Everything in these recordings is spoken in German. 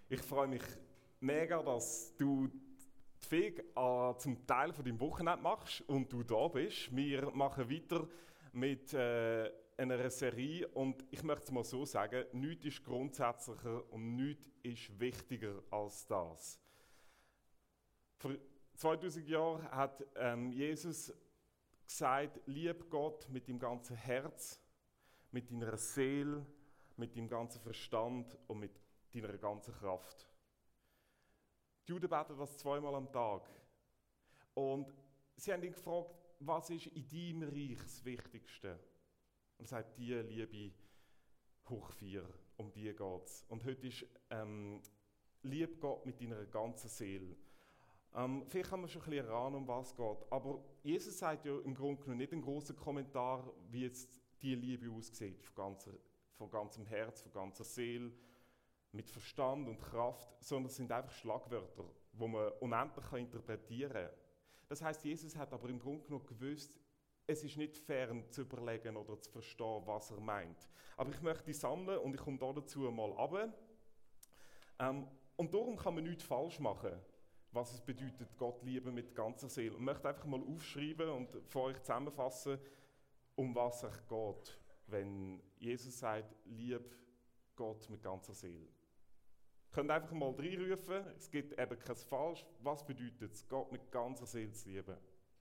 Ich freue mich mega, dass du die Feg zum Teil von deinem Wochenende machst und du da bist. Wir machen weiter mit einer Serie und ich möchte es mal so sagen, nichts ist grundsätzlicher und nichts ist wichtiger als das. Vor 2000 Jahren hat Jesus gesagt, lieb Gott mit deinem ganzen Herz, mit deiner Seele, mit deinem ganzen Verstand und mit deiner ganzen Kraft. Die Juden beten das zweimal am Tag. Und sie haben ihn gefragt, was ist in deinem Reich das Wichtigste? Und er sagt, die Liebe hoch 4, um die geht es. Und heute ist lieb Gott mit deiner ganzen Seele. Vielleicht haben wir schon ein bisschen erahnen, um was es geht. Aber Jesus sagt ja im Grunde genommen nicht einen grossen Kommentar, wie jetzt diese Liebe aussieht, von ganzem Herz, von ganzer Seele, mit Verstand und Kraft, sondern es sind einfach Schlagwörter, die man unendlich interpretieren kann. Das heisst, Jesus hat aber im Grunde genommen gewusst, es ist nicht fern zu überlegen oder zu verstehen, was er meint. Aber ich möchte die sammeln und ich komme dazu mal runter. Und darum kann man nichts falsch machen, was es bedeutet, Gott lieben mit ganzer Seele. Und ich möchte einfach mal aufschreiben und für euch zusammenfassen, um was es geht, wenn Jesus sagt, lieb Gott mit ganzer Seele. Ihr könnt einfach mal reinrufen, es gibt eben kein Falsch. Was bedeutet es, Gott mit ganzer Seele zu lieben?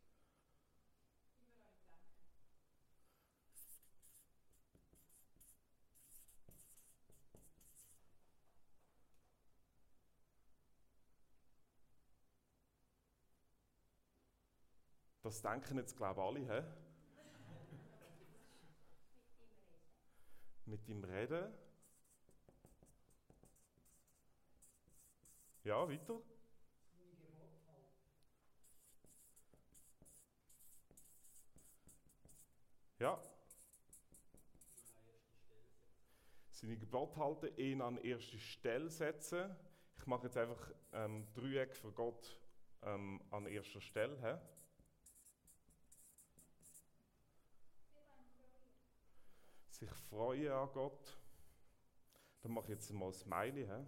Das denken jetzt, glaube ich, alle, hä? Mit ihm reden. Ja, weiter. Ja. Seine Gebote halten, ihn an erste Stelle setzen. Ich mache jetzt einfach Dreieck für Gott an erster Stelle. He? Sich freuen an Gott. Dann mache ich jetzt mal ein Smiley. He?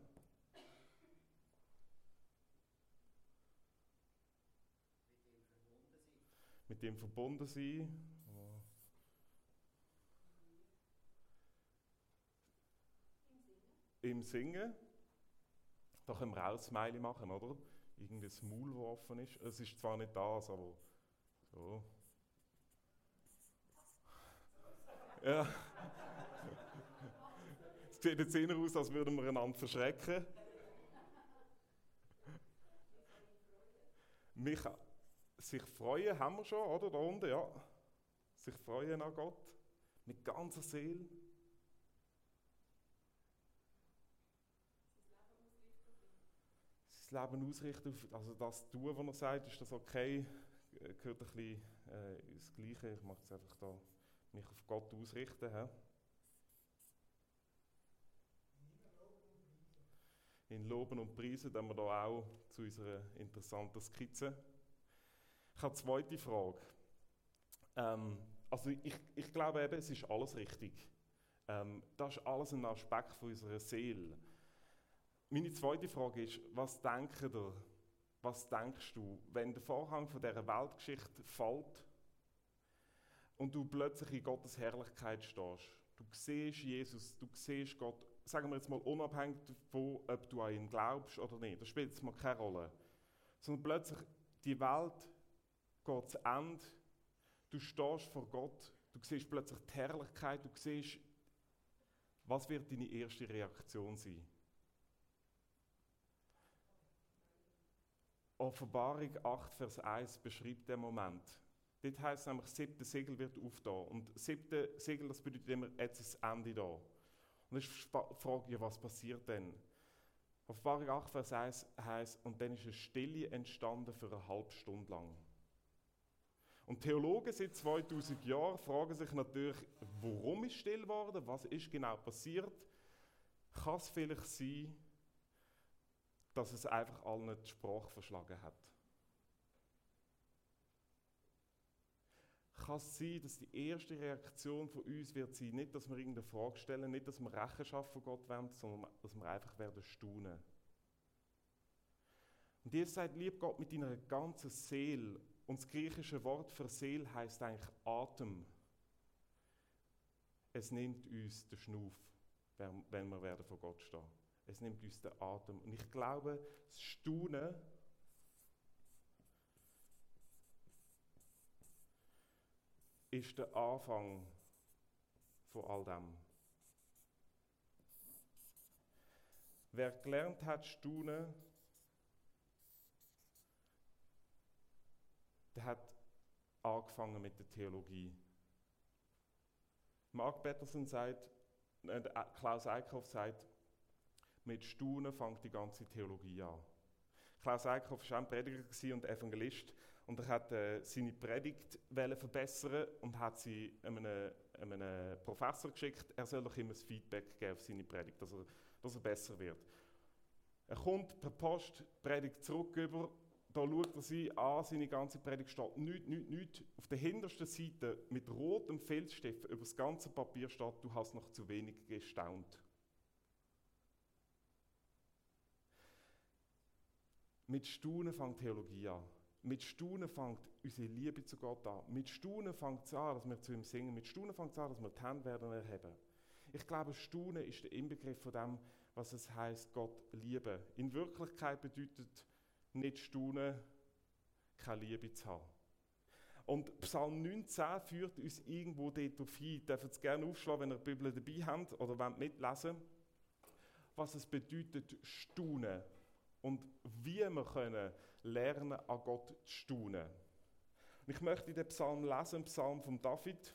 Mit dem verbunden sein. Oh. Im Singen. Da können wir auch ein Smiley machen, oder? Irgendwie das Maul, das offen ist. Es ist zwar nicht das, aber so. Ja. Es sieht jetzt eher aus, als würden wir einander verschrecken. Sich freuen haben wir schon, oder? Da unten, ja. Sich freuen an Gott. Mit ganzer Seele. Sein Leben ausrichten, also das tun, was er sagt, ist das okay? Gehört ein bisschen ins Gleiche. Ich mache jetzt einfach da, mich auf Gott ausrichten. He? In Loben und Preisen, dann wir da auch zu unserer interessanten Skizze. Ich habe eine zweite Frage. Also ich glaube eben, es ist alles richtig. Das ist alles ein Aspekt von unserer Seele. Meine zweite Frage ist, was denkst du, wenn der Vorhang von dieser Weltgeschichte fällt und du plötzlich in Gottes Herrlichkeit stehst? Du siehst Jesus, du siehst Gott, sagen wir jetzt mal unabhängig davon, ob du an ihn glaubst oder nicht, das spielt jetzt mal keine Rolle. Sondern plötzlich, die Welt geht zu Ende, du stehst vor Gott, du siehst plötzlich die Herrlichkeit, du siehst, was wird deine erste Reaktion sein? Offenbarung 8, Vers 1 beschreibt den Moment. Dort heisst es nämlich, das 7. Segel wird aufgehen. Und das 7. Segel, das bedeutet immer, jetzt ist das Ende da. Und jetzt frage ich, was passiert denn? Offenbarung 8, Vers 1 heisst, und dann ist eine Stille entstanden für eine halbe Stunde lang. Und Theologen seit 2000 Jahren fragen sich natürlich, warum ist still geworden? Was ist genau passiert? Kann es vielleicht sein, dass es einfach allen die Sprache verschlagen hat? Kann es sein, dass die erste Reaktion von uns wird sein, nicht, dass wir irgendeine Frage stellen, nicht, dass wir Rechenschaft von Gott wollen, sondern dass wir einfach werden staunen. Und Jesus sagt, lieb Gott mit deiner ganzen Seele. Und das griechische Wort für Seele heisst eigentlich Atem. Es nimmt uns den Schnuff, wenn wir werden vor Gott stehen. Es nimmt uns den Atem. Und ich glaube, das Staunen ist der Anfang von all dem. Wer gelernt hat, staunen, der hat angefangen mit der Theologie. Mark Batterson sagt, Klaus Eickhoff sagt, mit Staunen fängt die ganze Theologie an. Klaus Eickhoff war auch ein Prediger und Evangelist und er hat seine Predigt verbessern und hat sie einem Professor geschickt, er soll doch immer ein Feedback geben auf seine Predigt, dass er besser wird. Er kommt per Post die Predigt zurück über, da schaut er sie an, seine ganze Predigt steht nichts. Auf der hintersten Seite mit rotem Filzstift über das ganze Papier steht, du hast noch zu wenig gestaunt. Mit Staunen fängt Theologie an. Mit Staunen fängt unsere Liebe zu Gott an. Mit Staunen fängt es an, dass wir zu ihm singen. Mit Staunen fängt es an, dass wir die Hände werden erheben. Ich glaube, Staunen ist der Inbegriff von dem, was es heisst, Gott lieben. In Wirklichkeit bedeutet nicht Staunen, keine Liebe zu haben. Und Psalm 19 führt uns irgendwo dort auf hin. Ihr dürft es gerne aufschlagen, wenn ihr die Bibel dabei habt oder wollt mitlesen, was es bedeutet, staunen. Und wie wir können lernen, an Gott zu staunen. Und ich möchte den Psalm lesen, den Psalm von David.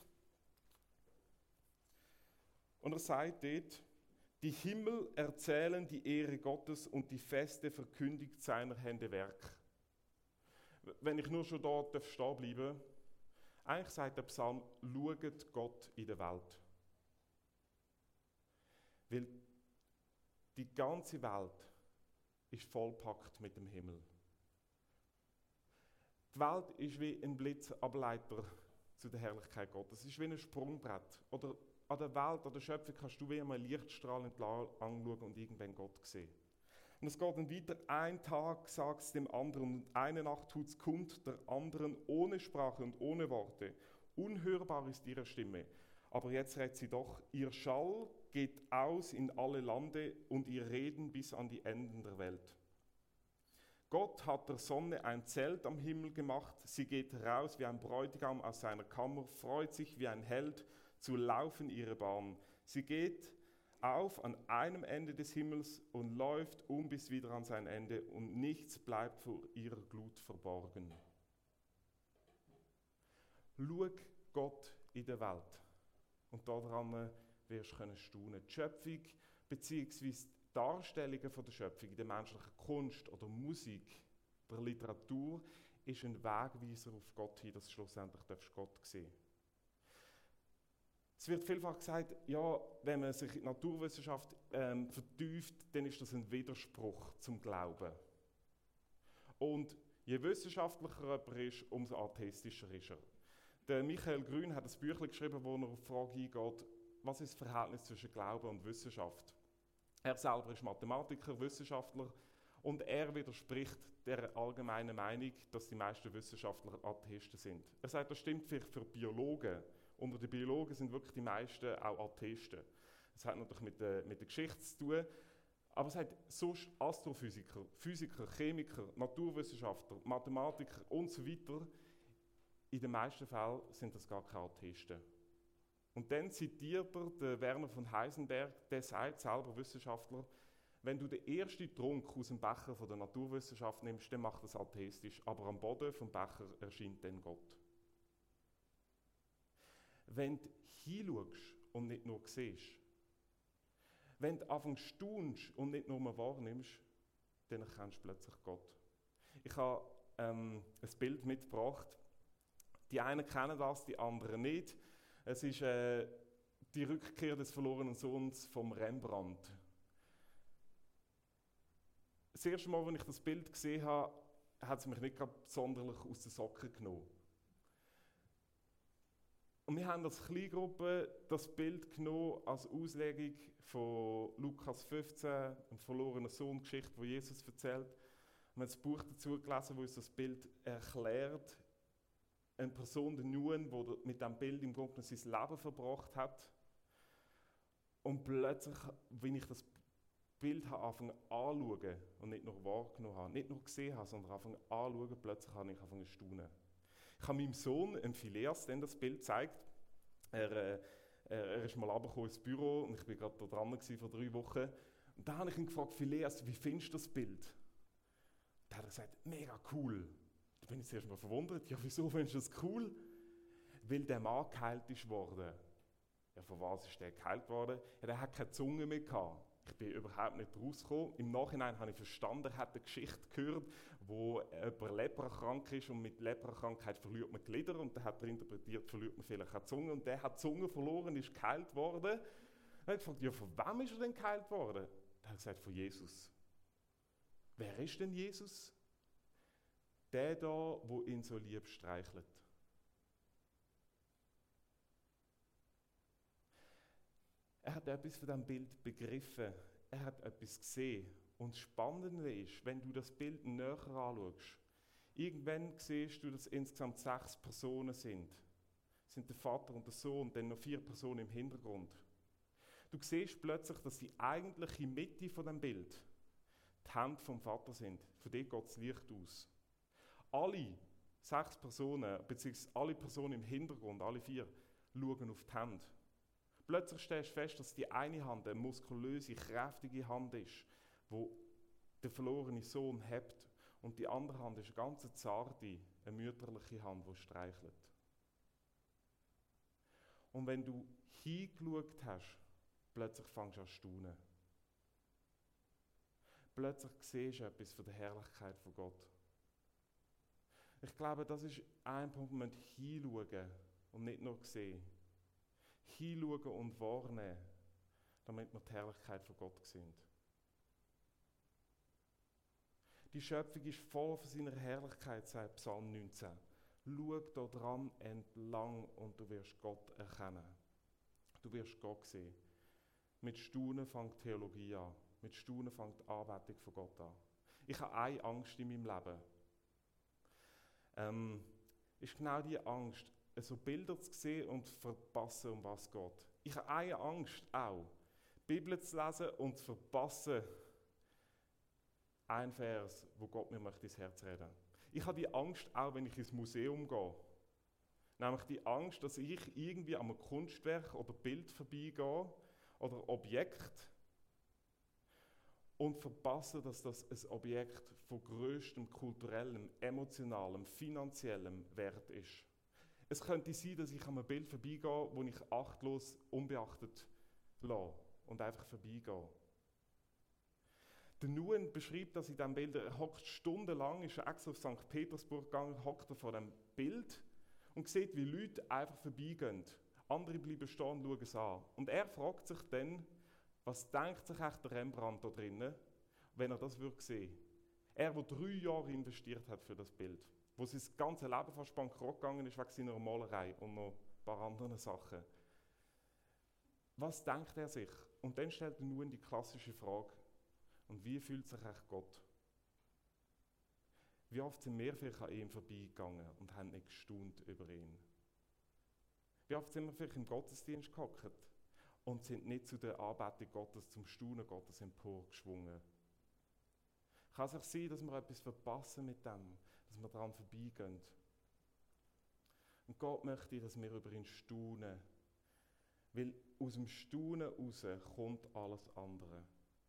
Und er sagt dort, die Himmel erzählen die Ehre Gottes und die Feste verkündigt seiner Hände Werk. Wenn ich nur schon da stehen bleibe, eigentlich sagt der Psalm, schaut Gott in der Welt. Weil die ganze Welt ist vollpackt mit dem Himmel. Die Welt ist wie ein Blitzableiter zu der Herrlichkeit Gottes. Es ist wie ein Sprungbrett. Oder an der Welt, an der Schöpfung kannst du wie einmal Lichtstrahl entlang anschauen und irgendwann Gott sehen. Und es geht dann weiter, ein Tag sagt es dem anderen und eine Nacht tut es kund der anderen ohne Sprache und ohne Worte. Unhörbar ist ihre Stimme. Aber jetzt redet sie doch, ihr Schall geht aus in alle Lande und ihr Reden bis an die Enden der Welt. Gott hat der Sonne ein Zelt am Himmel gemacht, sie geht heraus wie ein Bräutigam aus seiner Kammer, freut sich wie ein Held, zu laufen ihre Bahn. Sie geht auf an einem Ende des Himmels und läuft bis wieder an sein Ende und nichts bleibt vor ihrer Glut verborgen. Schau Gott in der Welt und daran wirst du staunen. Die Schöpfung bzw. die Darstellungen von der Schöpfung in der menschlichen Kunst oder Musik, der Literatur, ist ein Wegweiser auf Gott hin, dass du schlussendlich Gott sehen darfst. Es wird vielfach gesagt, ja, wenn man sich in die Naturwissenschaft vertieft, dann ist das ein Widerspruch zum Glauben. Und je wissenschaftlicher jemand ist, umso atheistischer ist er. Der Michael Grün hat ein Büchlein geschrieben, wo er auf die Frage eingeht, was ist das Verhältnis zwischen Glauben und Wissenschaft? Er selber ist Mathematiker, Wissenschaftler und er widerspricht der allgemeinen Meinung, dass die meisten Wissenschaftler Atheisten sind. Er sagt, das stimmt vielleicht für Biologen. Unter den Biologen sind wirklich die meisten auch Atheisten. Das hat natürlich mit der Geschichte zu tun. Aber es hat sonst Astrophysiker, Physiker, Chemiker, Naturwissenschaftler, Mathematiker und so weiter. In den meisten Fällen sind das gar keine Atheisten. Und dann zitiert er den Werner von Heisenberg, der sagt, selber Wissenschaftler, wenn du den ersten Trunk aus dem Becher von der Naturwissenschaft nimmst, dann macht das atheistisch. Aber am Boden vom Becher erscheint dann Gott. Wenn du hinschaust und nicht nur siehst, wenn du anfängst staunst und nicht nur wahrnimmst, dann erkennst du plötzlich Gott. Ich habe ein Bild mitgebracht. Die einen kennen das, die anderen nicht. Es ist die Rückkehr des verlorenen Sohns vom Rembrandt. Das erste Mal, als ich das Bild gesehen habe, hat es mich nicht gerade sonderlich aus den Socken genommen. Und wir haben als Kleingruppe das Bild genommen als Auslegung von Lukas 15, einem verlorenen Sohn, Geschichte, die Jesus erzählt. Wir haben das Buch dazu gelesen, wo uns das Bild erklärt. Eine Person, der Nun, die mit diesem Bild im Grunde sein Leben verbracht hat. Und plötzlich, wenn ich das Bild anfangen anzuschauen und nicht nur wahrgenommen habe, nicht nur gesehen habe, sondern anfangen anzuschauen, plötzlich habe ich angefangen zu staunen. Ich habe meinem Sohn, Phileas, dann das Bild gezeigt. Er ist mal runtergekommen ins Büro und ich war gerade da dran vor 3 Wochen. Und da habe ich ihn gefragt, Phileas, wie findest du das Bild? Da hat er gesagt, mega cool. Da bin ich zuerst mal verwundert. Ja, wieso findest du das cool? Weil der Mann geheilt ist worden. Ja, von was ist der geheilt worden? Ja, der hat keine Zunge mehr gehabt. Ich bin überhaupt nicht rausgekommen. Im Nachhinein habe ich verstanden, er hat eine Geschichte gehört, wo jemand leprakrank ist und mit Leprakrankheit verliert man Glieder und dann hat er interpretiert, verliert man vielleicht eine Zunge und der hat die Zunge verloren, ist geheilt worden. Dann habe ich gefragt, ja, von wem ist er denn geheilt worden? Dann hat er gesagt, von Jesus. Wer ist denn Jesus? Der da, wo ihn so lieb streichelt. Er hat etwas von diesem Bild begriffen. Er hat etwas gesehen. Und das Spannende ist, wenn du das Bild näher anschaust, irgendwann siehst du, dass insgesamt 6 Personen sind. Es sind der Vater und der Sohn und dann noch 4 Personen im Hintergrund. Du siehst plötzlich, dass die eigentliche Mitte von dem Bild die Hände vom Vater sind. Von dort geht das Licht aus. Alle 6 Personen, beziehungsweise alle Personen im Hintergrund, alle 4, schauen auf die Hände. Plötzlich stellst du fest, dass die eine Hand eine muskulöse, kräftige Hand ist, die der verlorene Sohn hebt. Und die andere Hand ist eine ganz zarte, eine mütterliche Hand, die streichelt. Und wenn du hingeschaut hast, plötzlich fängst du an zu staunen. Plötzlich siehst du etwas von der Herrlichkeit von Gott. Ich glaube, das ist ein Punkt, wo wir hinschauen und nicht nur sehen. Hinschauen und wahrnehmen, damit wir die Herrlichkeit von Gott sehen. Die Schöpfung ist voll von seiner Herrlichkeit, sagt Psalm 19. Schau da dran entlang und du wirst Gott erkennen. Du wirst Gott sehen. Mit Staunen fängt Theologie an. Mit Staunen fängt die Anbetung von Gott an. Ich habe eine Angst in meinem Leben. Ist genau die Angst, so Bilder zu sehen und zu verpassen, um was es geht. Ich habe eine Angst auch, die Bibel zu lesen und zu verpassen, ein Vers, wo Gott mir möchte ins Herz reden. Ich habe die Angst auch, wenn ich ins Museum gehe. Nämlich die Angst, dass ich irgendwie an einem Kunstwerk oder Bild vorbeigehe oder Objekt und verpasse, dass das ein Objekt von größtem kulturellem, emotionalem, finanziellem Wert ist. Es könnte sein, dass ich an einem Bild vorbeigehe, wo ich achtlos, unbeachtet lasse und einfach vorbeigehe. Der Nun beschreibt das in diesem Bild. Er hockt stundenlang, ist extra auf St. Petersburg gegangen, hockt er vor dem Bild und sieht, wie Leute einfach vorbeigehen. Andere bleiben stehen und schauen es an. Und er fragt sich dann, was denkt sich echt der Rembrandt da drinnen, wenn er das sehen würde. Er, der 3 Jahre investiert hat für das Bild, wo sein ganzes Leben fast bankrott gegangen ist wegen seiner Malerei und noch ein paar anderen Sachen. Was denkt er sich? Und dann stellt er nun die klassische Frage, und wie fühlt sich echt Gott? Wie oft sind wir vielleicht an ihm vorbeigegangen und haben nicht gestaunt über ihn? Wie oft sind wir vielleicht im Gottesdienst gehockt und sind nicht zu der Anbetung Gottes, zum Staunen Gottes emporgeschwungen? Kann es auch sein, dass wir etwas verpassen mit dem, dass wir daran vorbeigehen? Und Gott möchte, dass wir über ihn staunen, weil aus dem Staunen heraus kommt alles andere.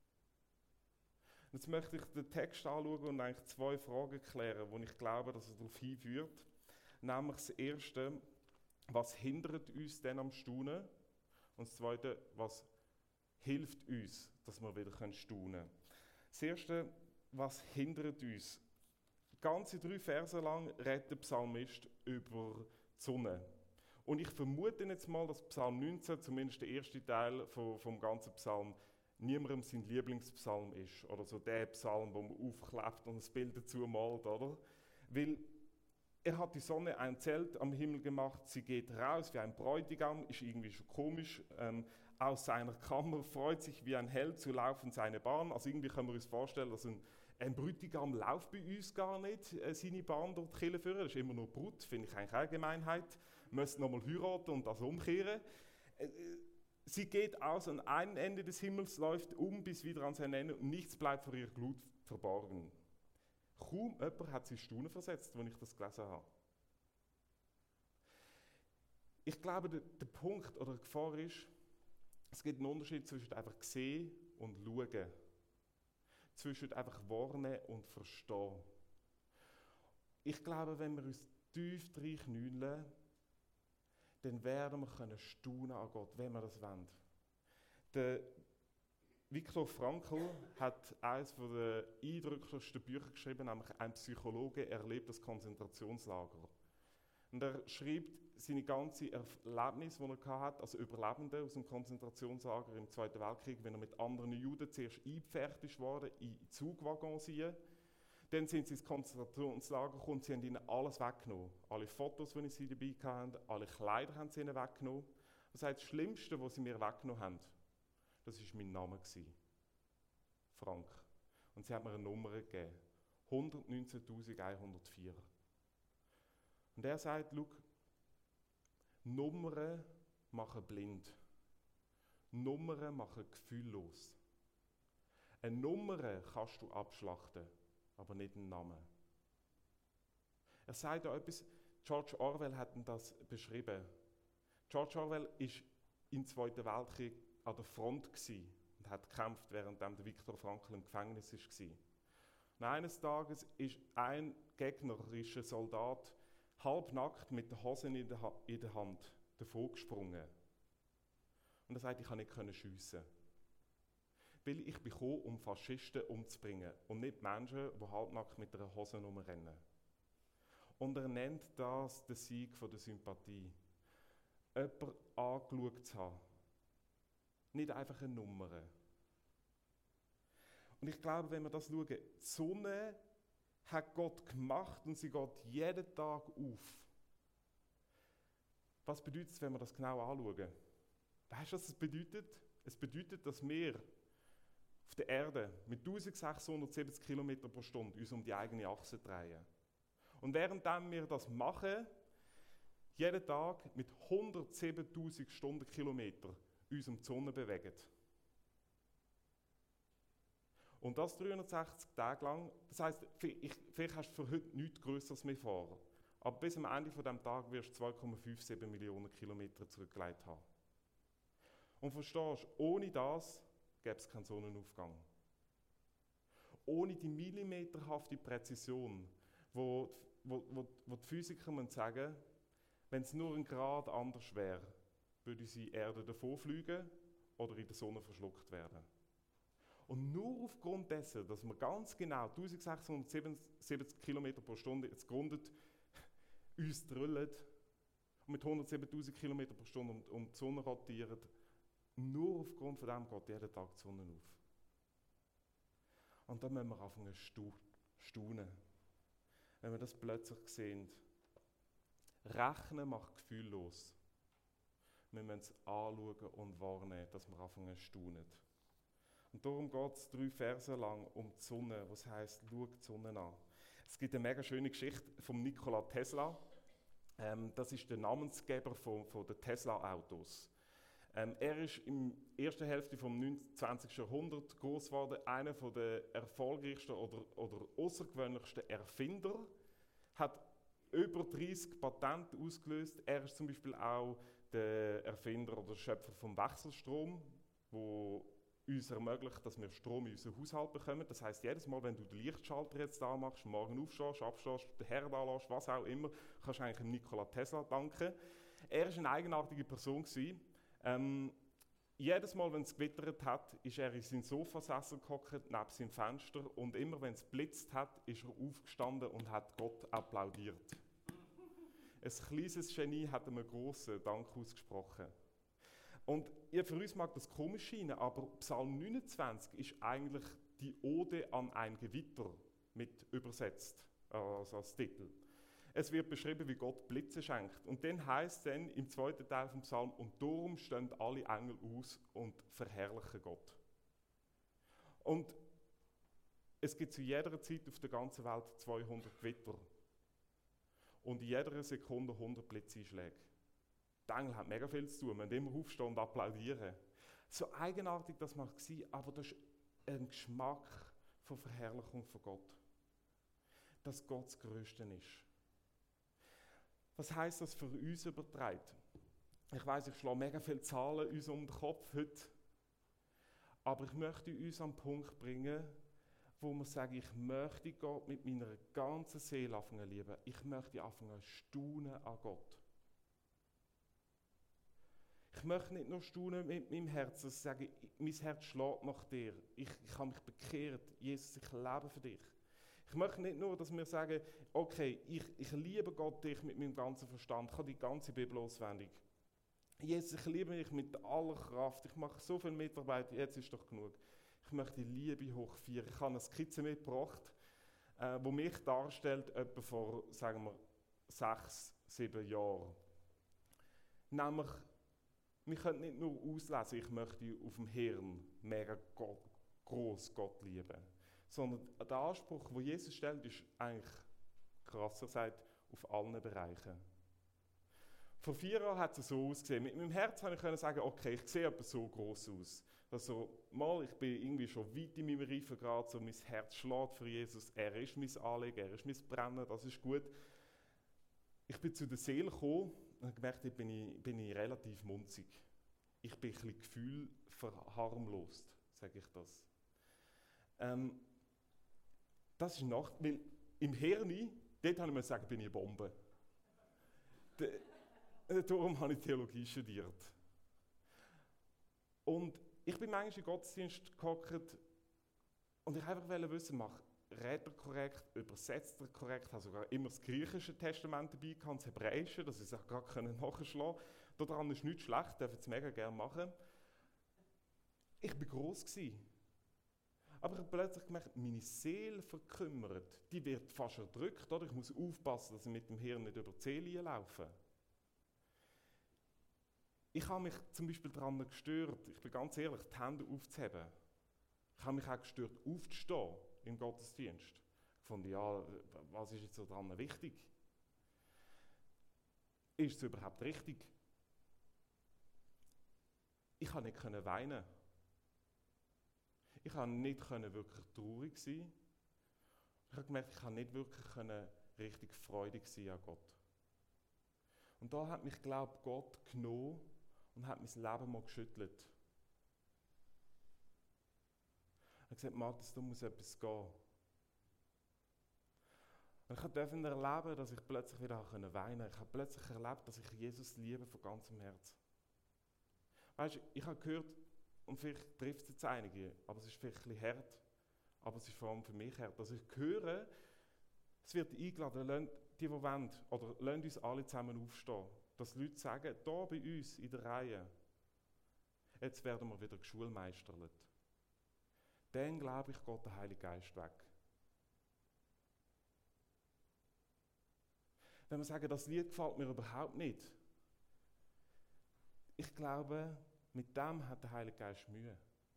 Jetzt möchte ich den Text anschauen und eigentlich 2 Fragen klären, wo ich glaube, dass er darauf hinführt. Nämlich das erste, was hindert uns denn am Staunen? Und das zweite, was hilft uns, dass wir wieder staunen können. Das erste, was hindert uns? Ganze 3 Verse lang redet der Psalmist über die Sonne. Und ich vermute jetzt mal, dass Psalm 19, zumindest der erste Teil vom ganzen Psalm, niemandem sein Lieblingspsalm ist. Oder so der Psalm, wo man aufklebt und ein Bild dazu malt, oder? Weil er hat die Sonne ein Zelt am Himmel gemacht, sie geht raus wie ein Bräutigam, ist irgendwie schon komisch. aus seiner Kammer, freut sich wie ein Held zu laufen seine Bahn. Also irgendwie können wir uns vorstellen, dass ein Bräutigam läuft bei uns gar nicht seine Bahn durch die Kirche führen. Das ist immer nur Brut, finde ich eigentlich eine Gemeinheit. Müsste nochmal heiraten und das umkehren. Sie geht aus an einem Ende des Himmels, läuft bis wieder an sein Ende und nichts bleibt vor ihrer Glut verborgen. Kaum jemand hat sie Staunen versetzt, als ich das gelesen habe. Ich glaube, der Punkt oder die Gefahr ist, es gibt einen Unterschied zwischen einfach sehen und schauen. Zwischen einfach warnen und verstehen. Ich glaube, wenn wir uns tief reinknüllen, dann werden wir staunen an Gott, wenn wir das wollen. Der Viktor Frankl hat eines der eindrücklichsten Bücher geschrieben, nämlich «Ein Psychologe erlebt das Konzentrationslager». Und er schreibt seine ganze Erlebnis, die er hatte, als Überlebender aus dem Konzentrationslager im Zweiten Weltkrieg, wenn er mit anderen Juden zuerst eingepfercht ist worden, in Zugwaggons hier. Dann sind sie ins Konzentrationslager gekommen und sie haben ihnen alles weggenommen. Alle Fotos, die sie dabei hatten, alle Kleider haben sie ihnen weggenommen. Das heißt, das Schlimmste, was sie mir weggenommen haben, das war mein Name. Frank. Und sie haben mir eine Nummer gegeben. 119.104. Und er sagt, schau, Nummern machen blind. Nummern machen gefühllos. Eine Nummer kannst du abschlachten, aber nicht einen Namen. Er sagt da etwas, George Orwell hat das beschrieben. George Orwell war im Zweiten Weltkrieg an der Front und hat gekämpft, während der Viktor Frankl im Gefängnis war. Und eines Tages ist ein gegnerischer Soldat halbnackt mit der Hose in der Hand davon gesprungen. Und er sagt, ich konnte nicht schiessen. Weil ich bin gekommen, um Faschisten umzubringen und nicht Menschen, die halbnackt mit einer Hose rumrennen. Und er nennt das den Sieg von der Sympathie. Jemanden angeschaut zu haben. Nicht einfach eine Nummer. Und ich glaube, wenn wir das schauen, die Sonne hat Gott gemacht und sie geht jeden Tag auf. Was bedeutet es, wenn wir das genau anschauen? Weißt du, was es bedeutet? Es bedeutet, dass wir auf der Erde mit 1670 km pro Stunde uns um die eigene Achse drehen. Und während wir das machen, jeden Tag mit 107.000 Stundenkilometer uns um die Sonne bewegen. Und das 360 Tage lang. Das heisst, vielleicht hast du für heute nichts Größeres mehr vor. Aber bis am Ende von diesem Tag wirst du 2,57 Millionen Kilometer zurückgelegt haben. Und verstehst du, ohne das gäbe es keinen Sonnenaufgang. Ohne die millimeterhafte Präzision, wo die Physiker sagen, wenn es nur ein Grad anders wäre, würde unsere Erde davonfliegen oder in der Sonne verschluckt werden. Und nur aufgrund dessen, dass wir ganz genau 1670 km pro Stunde jetzt gerundet uns drüllen und mit 107.000 km pro Stunde um die Sonne rotieren, nur aufgrund von dem geht jeden Tag die Sonne auf. Und dann müssen wir anfangen zu staunen, wenn wir das plötzlich sehen. Rechnen macht gefühllos. Wir müssen es anschauen und wahrnehmen, dass wir anfangen zu staunen. Und darum geht es 3 Verse lang um die Sonne, was heisst, schau die Sonne an. Es gibt eine mega schöne Geschichte von Nikola Tesla. Das ist der Namensgeber von den Tesla-Autos. Er ist in der ersten Hälfte des 20. Jahrhunderts groß geworden, einer der erfolgreichsten oder außergewöhnlichsten Erfinder, hat über 30 Patente ausgelöst. Er ist zum Beispiel auch der Erfinder oder Schöpfer vom Wechselstrom, wo uns ermöglicht, dass wir Strom in unseren Haushalt bekommen. Das heisst, jedes Mal, wenn du den Lichtschalter jetzt anmachst, morgen aufstehst, abstehst, den Herd anlässt, was auch immer, kannst du eigentlich dem Nikola Tesla danken. Er war eine eigenartige Person. Jedes Mal, wenn es gewittert hat, ist er in seinen Sofasessel gehockt, neben seinem Fenster, und immer, wenn es blitzt hat, ist er aufgestanden und hat Gott applaudiert. Ein kleines Genie hat ihm einen grossen Dank ausgesprochen. Und für uns mag das komisch scheinen, aber Psalm 29 ist eigentlich die Ode an ein Gewitter mit übersetzt, also als Titel. Es wird beschrieben, wie Gott Blitze schenkt. Und dann heißt es im zweiten Teil vom Psalm, und darum stehen alle Engel aus und verherrlichen Gott. Und es gibt zu jeder Zeit auf der ganzen Welt 200 Gewitter. Und in jeder Sekunde 100 Blitzeinschläge. Die Engel haben mega viel zu tun, man immer aufstehen und applaudieren. So eigenartig das mag sein, aber das ist ein Geschmack von Verherrlichung von Gott. Dass Gott das Größte ist. Was heisst das für uns übertragen? Ich weiss, ich schlage mega viele Zahlen uns um den Kopf heute. Aber ich möchte uns an den Punkt bringen, wo wir sagen, ich möchte Gott mit meiner ganzen Seele anfangen zu lieben. Ich möchte anfangen zu staunen an Gott. Ich möchte nicht nur staunen mit meinem Herzen, dass ich sage, mein Herz schlägt nach dir. Ich habe mich bekehrt. Jesus, ich lebe für dich. Ich möchte nicht nur, dass wir sagen, okay, ich liebe Gott dich mit meinem ganzen Verstand. Ich habe die ganze Bibel auswendig. Jesus, ich liebe dich mit aller Kraft. Ich mache so viel Mitarbeit, jetzt ist doch genug. Ich möchte die Liebe hochfeiern. Ich habe eine Skizze mitgebracht, die mich darstellt, etwa vor, sagen wir, 6, 7 Jahren. Nämlich, wir können nicht nur auslesen, ich möchte auf dem Hirn mega gross Gott lieben. Sondern der Anspruch, den Jesus stellt, ist eigentlich krass, er sagt, auf allen Bereichen. Vor 4 Jahren hat es so ausgesehen. Mit meinem Herz konnte ich sagen, okay, ich sehe etwas so gross aus. Also, ich bin irgendwie schon weit in meinem Reifegrad, so mein Herz schlägt für Jesus, er ist mein Anliegen, er ist mein Brennen, das ist gut. Ich bin zu der Seele gekommen und habe gemerkt, bin ich relativ munzig. Ich bin ein bisschen gefühlverharmlost, sage ich das. Das ist weil im Hirn, dort habe ich mir sagen, bin ich eine Bombe. Darum habe ich Theologie studiert. Und ich bin manchmal im Gottesdienst gehockt und ich wollte wissen, redet er korrekt, übersetzt er korrekt, ich habe sogar immer das griechische Testament dabei gehabt, das hebräische, dass ich es auch gerade nachschlagen konnte. Daran ist nichts schlecht, darf ich es mega gerne machen. Ich war gross. Aber ich habe plötzlich gemerkt, meine Seele verkümmert, die wird fast erdrückt. Oder? Ich muss aufpassen, dass ich mit dem Hirn nicht über die Seele laufe. Ich habe mich zum Beispiel daran gestört, ich bin ganz ehrlich, die Hände aufzuheben. Ich habe mich auch gestört, aufzustehen im Gottesdienst. Ich fand, ja, was ist jetzt so daran wichtig? Ist es überhaupt richtig? Ich konnte nicht weinen. Ich konnte nicht wirklich traurig sein. Ich habe gemerkt, ich konnte nicht wirklich richtig freudig sein an Gott. Und da hat mich, glaube ich, Gott genommen und hat mein Leben mal geschüttelt. Er hat gesagt, Matthias, da muss etwas gehen. Und ich durfte erleben, dass ich plötzlich wieder weinen konnte. Ich habe plötzlich erlebt, dass ich Jesus liebe von ganzem Herzen. Weißt du, ich habe gehört, und vielleicht trifft es jetzt einige, aber es ist vielleicht ein bisschen hart, aber es ist vor allem für mich hart. Also ich höre, es wird eingeladen, die wollen, oder lasst uns alle zusammen aufstehen. Dass Leute sagen, da bei uns in der Reihe, jetzt werden wir wieder geschulmeistert. Dann glaube ich, Gott, der Heilige Geist weg. Wenn wir sagen, das Lied gefällt mir überhaupt nicht, ich glaube, mit dem hat der Heilige Geist Mühe.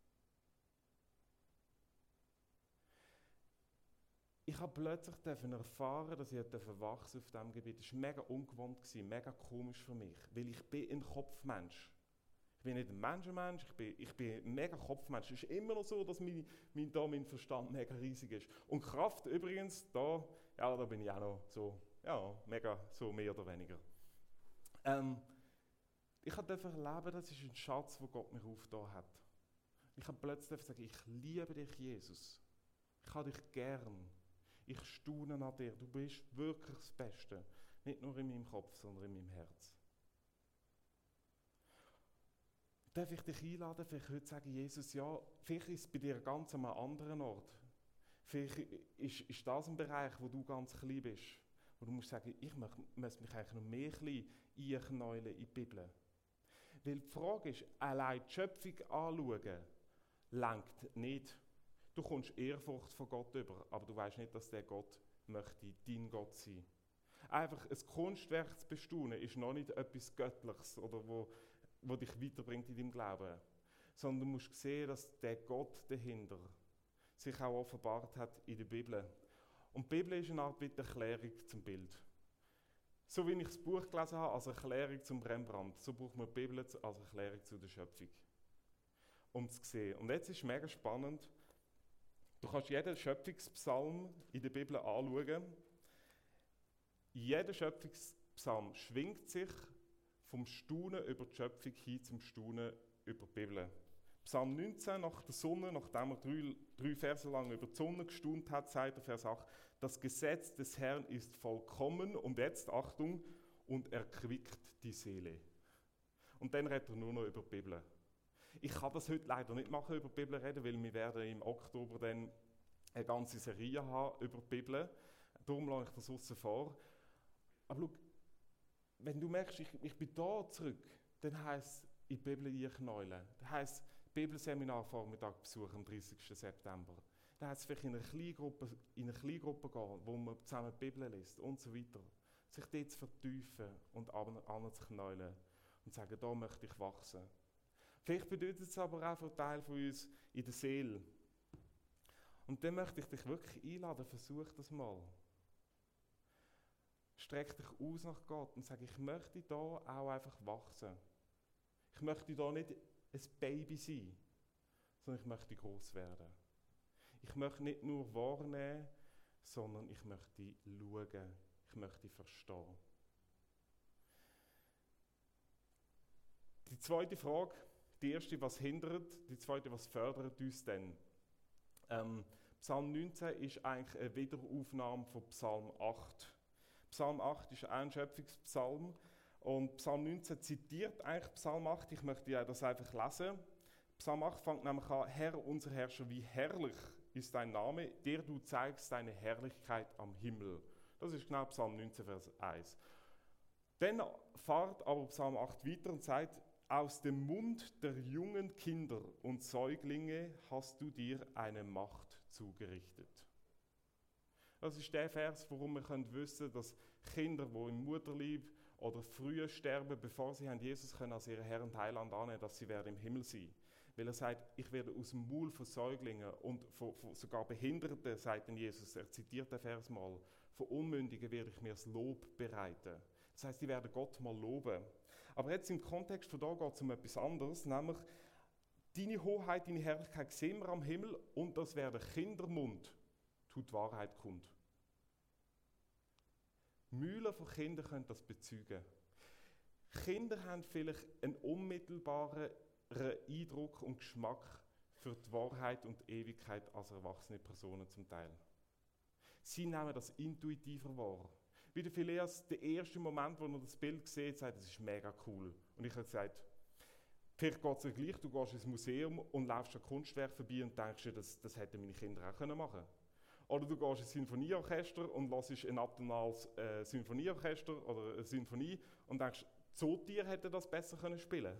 Ich habe plötzlich erfahren, dass ich wachsen auf diesem Gebiet. Das war mega ungewohnt, mega komisch für mich, weil ich bin ein Kopfmensch. Ich bin nicht ein Menschenmensch, ich bin ein mega Kopfmensch. Es ist immer noch so, dass mein Verstand mega riesig ist. Und Kraft übrigens, da bin ich auch noch so, ja, mega so mehr oder weniger. Ich durfte erleben, das ist ein Schatz, den Gott mir aufgetan hat. Ich habe plötzlich sagen, ich liebe dich, Jesus. Ich habe dich gern. Ich staune an dir. Du bist wirklich das Beste. Nicht nur in meinem Kopf, sondern in meinem Herz. Darf ich dich einladen, vielleicht heute sagen, Jesus, ja, vielleicht ist es bei dir ganz an einem anderen Ort. Vielleicht ist das ein Bereich, wo du ganz klein bist. Wo du musst sagen, ich muss mich eigentlich noch mehr klein einknäulen in die Bibel. Weil die Frage ist, allein die Schöpfung anschauen, reicht nicht. Du kommst Ehrfurcht von Gott über, aber du weißt nicht, dass der Gott möchte dein Gott sein. Einfach ein Kunstwerk zu bestaunen, ist noch nicht etwas Göttliches oder wo dich weiterbringt in deinem Glauben. Sondern du musst sehen, dass der Gott dahinter sich auch offenbart hat in der Bibel. Und die Bibel ist eine Art Erklärung zum Bild. So wie ich das Buch gelesen habe, als Erklärung zum Rembrandt, so braucht man die Bibel als Erklärung zu der Schöpfung. Um zu sehen. Und jetzt ist es mega spannend. Du kannst jeden Schöpfungspsalm in der Bibel anschauen. Jeder Schöpfungspsalm schwingt sich vom Staunen über die Schöpfung hin zum Staunen über die Bibel. Psalm 19, nach der Sonne, nachdem er drei Verse lang über die Sonne gestaunt hat, sagt der Vers 8, das Gesetz des Herrn ist vollkommen, und jetzt, Achtung, und erquickt die Seele. Und dann redet er nur noch über die Bibel. Ich kann das heute leider nicht machen, über die Bibel reden, weil wir werden im Oktober dann eine ganze Serie haben über die Bibel. Darum lasse ich das aussen vor. Aber schau, wenn du merkst, ich bin da zurück, dann heisst es, in die Bibel einknäulen. Das heisst, Bibelseminar Vormittag besuchen am 30. September. Dann heisst es vielleicht in eine Kleingruppe gehen, wo man zusammen die Bibel liest und so weiter. Sich dort zu vertiefen und anzuknäulen und zu sagen, da möchte ich wachsen. Vielleicht bedeutet es aber auch für einen Teil von uns in der Seele. Und dann möchte ich dich wirklich einladen, versuch das mal. Streck dich aus nach Gott und sag, ich möchte da auch einfach wachsen. Ich möchte da nicht ein Baby sein, sondern ich möchte groß werden. Ich möchte nicht nur wahrnehmen, sondern ich möchte schauen, ich möchte verstehen. Die zweite Frage, die erste, was hindert, die zweite, was fördert uns denn? Psalm 19 ist eigentlich eine Wiederaufnahme von Psalm 8. Psalm 8 ist ein Schöpfungspsalm und Psalm 19 zitiert eigentlich Psalm 8. Ich möchte ja das einfach lesen. Psalm 8 fängt nämlich an, Herr, unser Herrscher, wie herrlich ist dein Name, der du zeigst deine Herrlichkeit am Himmel. Das ist genau Psalm 19, Vers 1. Dann fährt aber Psalm 8 weiter und sagt, aus dem Mund der jungen Kinder und Säuglinge hast du dir eine Macht zugerichtet. Das ist der Vers, worum wir wissen können, dass Kinder, die im Mutterleib oder früher sterben, bevor sie Jesus können als ihren Herr und Heiland annehmen, dass sie werden im Himmel sein. Weil er sagt, ich werde aus dem Maul von Säuglingen und von sogar Behinderten, sagt Jesus, er zitiert den Vers mal, von Unmündigen werde ich mir das Lob bereiten. Das heisst, die werden Gott mal loben. Aber jetzt im Kontext von da geht es um etwas anderes, nämlich deine Hoheit, deine Herrlichkeit sehen wir am Himmel und das wäre der Kindermund, tut Wahrheit kund. Mühlen von Kindern können das bezeugen. Kinder haben vielleicht einen unmittelbaren Eindruck und Geschmack für die Wahrheit und die Ewigkeit als erwachsene Personen zum Teil. Sie nehmen das intuitiver wahr. Wie der Phileas, der erste Moment, wo er das Bild sieht, sagt, das ist mega cool. Und ich habe gesagt, vielleicht geht es dir gleich, du gehst ins Museum und läufst an Kunstwerk vorbei und denkst dir, das hätten meine Kinder auch machen können. Oder du gehst ins Sinfonieorchester und hörst ein atonales Sinfonieorchester oder eine Sinfonie und denkst, Zootier hätten das besser spielen können.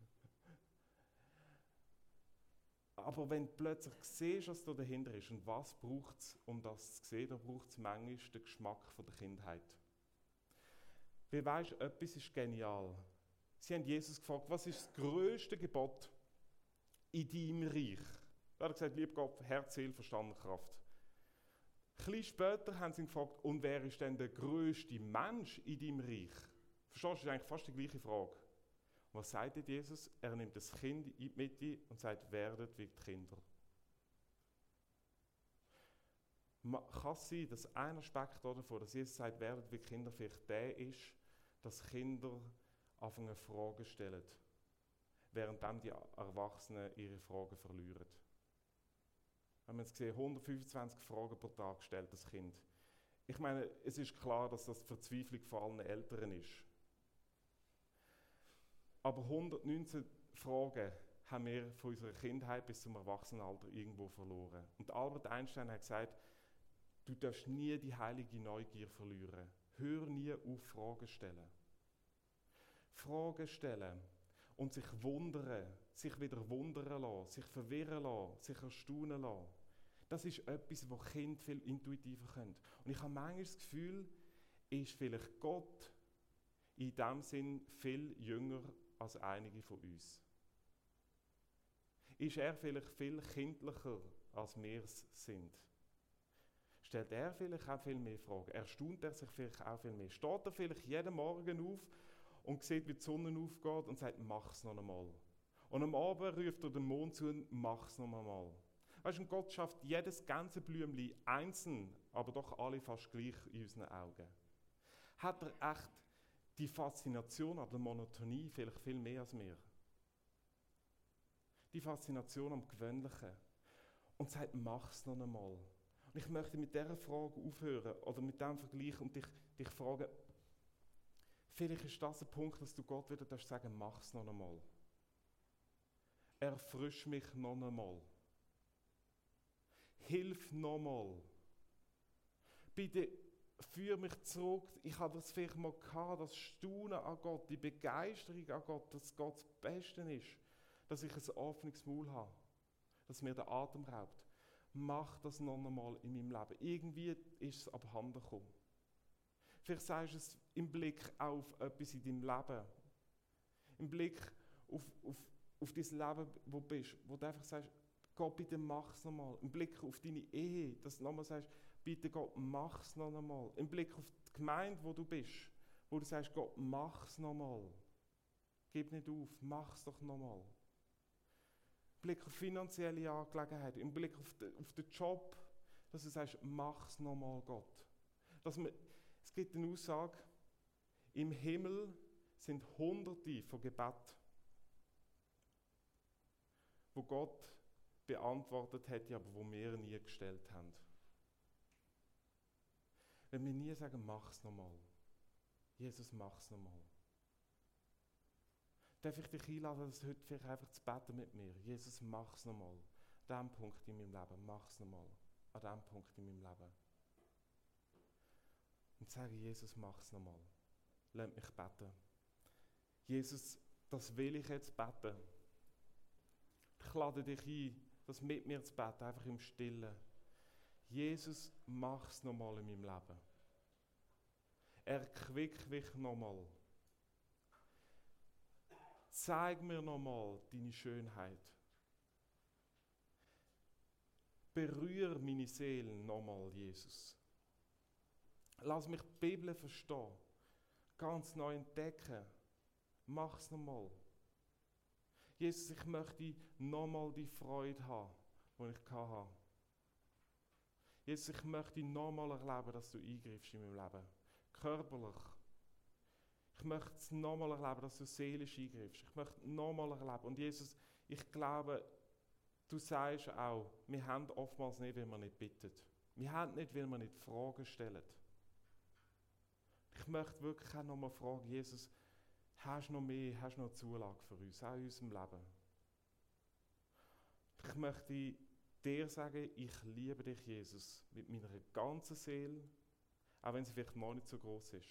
Aber wenn du plötzlich siehst, was da dahinter ist und was braucht es, um das zu sehen, dann braucht es manchmal den Geschmack von der Kindheit. Wie weisst, etwas ist genial. Sie haben Jesus gefragt, was ist das grösste Gebot in deinem Reich? Er hat gesagt, lieb Gott, Herz, Seele, Verstand und Kraft. Ein bisschen später haben sie ihn gefragt, und wer ist denn der grösste Mensch in deinem Reich? Verstehst du, das ist eigentlich fast die gleiche Frage. Und was sagt Jesus? Er nimmt das Kind in die Mitte und sagt, werdet wie die Kinder. Kann es sein, dass ein Aspekt davon, dass Jesus sagt, werdet wie Kinder, vielleicht der ist, dass Kinder anfangen Fragen stellen, während die Erwachsenen ihre Fragen verlieren. Wir haben jetzt gesehen, 125 Fragen pro Tag stellt das Kind. Ich meine, es ist klar, dass das die Verzweiflung von allen Eltern ist. Aber 119 Fragen haben wir von unserer Kindheit bis zum Erwachsenenalter irgendwo verloren. Und Albert Einstein hat gesagt, du darfst nie die heilige Neugier verlieren. Hör nie auf, Fragen stellen. Fragen stellen und sich wundern, sich wieder wundern lassen, sich verwirren lassen, sich erstaunen lassen. Das ist etwas, was Kinder viel intuitiver können. Und ich habe manchmal das Gefühl, ist vielleicht Gott in diesem Sinn viel jünger als einige von uns? Ist er vielleicht viel kindlicher, als wir es sind? Stellt er vielleicht auch viel mehr Fragen? Erstaunt er sich vielleicht auch viel mehr? Steht er vielleicht jeden Morgen auf und sieht, wie die Sonne aufgeht und sagt, mach's noch einmal. Und am Abend ruft er den Mond zu und mach's noch einmal. Weißt du, Gott schafft jedes ganze Blümchen einzeln, aber doch alle fast gleich in unseren Augen. Hat er echt die Faszination an der Monotonie vielleicht viel mehr als wir? Die Faszination am Gewöhnlichen. Und sagt, mach's noch einmal. Und ich möchte mit dieser Frage aufhören, oder mit diesem Vergleich, und dich fragen, vielleicht ist das ein Punkt, dass du Gott wieder sagen, mach's noch einmal. Erfrisch mich noch einmal. Hilf noch einmal. Bitte führ mich zurück. Ich habe das vielleicht mal gehabt, das Staunen an Gott, die Begeisterung an Gott, dass Gott das Beste ist, dass ich ein offenes Maul habe, dass mir der Atem raubt. Mach das noch einmal in meinem Leben. Irgendwie ist es abhanden gekommen. Vielleicht sagst du es im Blick auf etwas in deinem Leben. Im Blick auf dein Leben, wo du bist. Wo du einfach sagst, Gott, bitte mach es noch mal. Im Blick auf deine Ehe, dass du nochmal sagst, bitte Gott, mach es noch einmal. Im Blick auf die Gemeinde, wo du bist. Wo du sagst, Gott, mach es noch mal. Gib nicht auf, mach es doch noch mal. Im Blick auf finanzielle Angelegenheiten, im Blick auf den Job, dass du sagst, mach es nochmal, Gott. Es gibt eine Aussage, im Himmel sind Hunderte von Gebeten, wo Gott beantwortet hätte, aber wo wir nie gestellt haben. Wenn wir nie sagen, mach es nochmal. Jesus, mach es nochmal. Darf ich dich einladen, dass heute vielleicht einfach zu beten mit mir? Jesus, mach es nochmal. An diesem Punkt in meinem Leben, mach es nochmal. An diesem Punkt in meinem Leben. Und sage, Jesus, mach es nochmal. Lass mich beten. Jesus, das will ich jetzt beten. Ich lade dich ein, das mit mir zu beten, einfach im Stillen. Jesus, mach es nochmal in meinem Leben. Erquick mich nochmal. Zeig mir nochmal deine Schönheit. Berühre meine Seele nochmal, Jesus. Lass mich die Bibel verstehen. Ganz neu entdecken. Mach es nochmal. Jesus, ich möchte nochmal die Freude haben, die ich hatte. Jesus, ich möchte nochmal erleben, dass du eingreifst in meinem Leben. Körperlich. Ich möchte es nochmal erleben, dass du seelisch eingreifst. Ich möchte nochmal erleben. Und Jesus, ich glaube, du sagst auch, wir haben oftmals nicht, weil wir nicht bitten. Wir haben nicht, weil wir nicht Fragen stellen. Ich möchte wirklich auch nochmal fragen, Jesus, hast du noch mehr, hast du noch Zulage für uns, auch in unserem Leben? Ich möchte dir sagen, ich liebe dich, Jesus, mit meiner ganzen Seele, auch wenn sie vielleicht noch nicht so groß ist.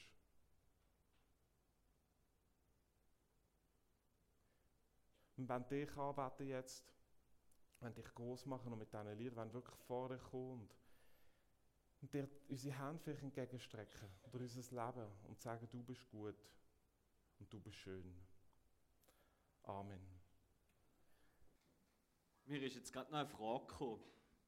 Und wenn dich anbeten jetzt, wenn dich groß machen und mit diesen Liedern, wenn wirklich vor dir kommen und dir unsere Hände vielleicht entgegenstrecken oder unser Leben und sagen, du bist gut und du bist schön. Amen. Mir ist jetzt gerade noch eine Frage gekommen.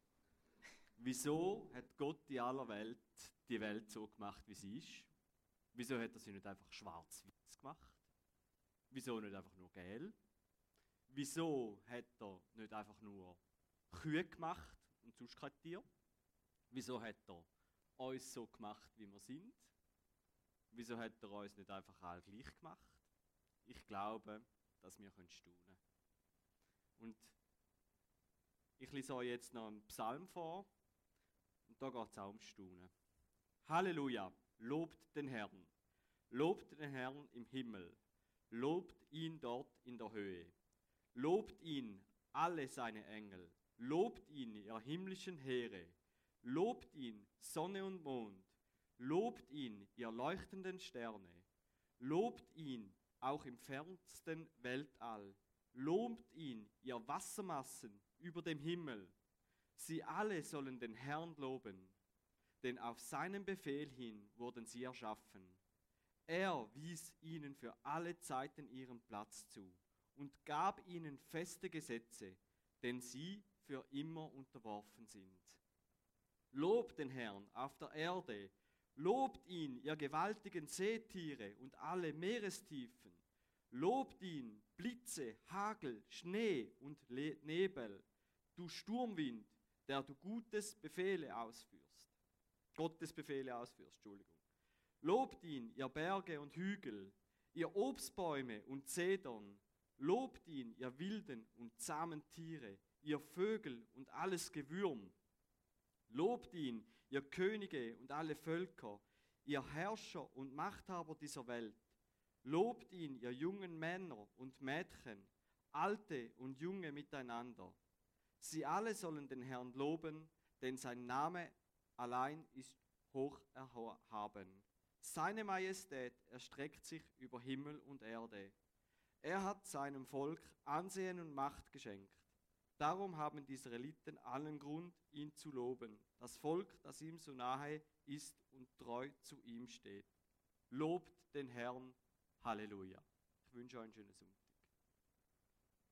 Wieso hat Gott in aller Welt die Welt so gemacht, wie sie ist? Wieso hat er sie nicht einfach schwarz-weiß gemacht? Wieso nicht einfach nur gelb? Wieso hat er nicht einfach nur Kühe gemacht und sonst kein Tier? Wieso hat er uns so gemacht, wie wir sind? Wieso hat er uns nicht einfach alle gleich gemacht? Ich glaube, dass wir staunen können. Und ich lese euch jetzt noch einen Psalm vor. Und da geht es auch um Staunen. Halleluja, lobt den Herrn. Lobt den Herrn im Himmel. Lobt ihn dort in der Höhe. Lobt ihn, alle seine Engel. Lobt ihn, ihr himmlischen Heere. Lobt ihn, Sonne und Mond. Lobt ihn, ihr leuchtenden Sterne. Lobt ihn, auch im fernsten Weltall. Lobt ihn, ihr Wassermassen über dem Himmel. Sie alle sollen den Herrn loben. denn auf seinen Befehl hin wurden sie erschaffen. Er wies ihnen für alle Zeiten ihren Platz zu und gab ihnen feste Gesetze, denn sie für immer unterworfen sind. Lobt den Herrn auf der Erde, lobt ihn, ihr gewaltigen Seetiere und alle Meerestiefen. Lobt ihn, Blitze, Hagel, Schnee und Nebel, du Sturmwind, der du Gottes Befehle ausführst. Entschuldigung. Lobt ihn, ihr Berge und Hügel, ihr Obstbäume und Zedern. Lobt ihn, ihr wilden und zahmen Tiere, ihr Vögel und alles Gewürm. Lobt ihn, ihr Könige und alle Völker, ihr Herrscher und Machthaber dieser Welt. Lobt ihn, ihr jungen Männer und Mädchen, Alte und Junge miteinander. Sie alle sollen den Herrn loben, denn sein Name allein ist hoch erhaben. Seine Majestät erstreckt sich über Himmel und Erde. Er hat seinem Volk Ansehen und Macht geschenkt. Darum haben die Israeliten allen Grund, ihn zu loben. Das Volk, das ihm so nahe ist und treu zu ihm steht. Lobt den Herrn. Halleluja. Ich wünsche euch einen schönen Sonntag.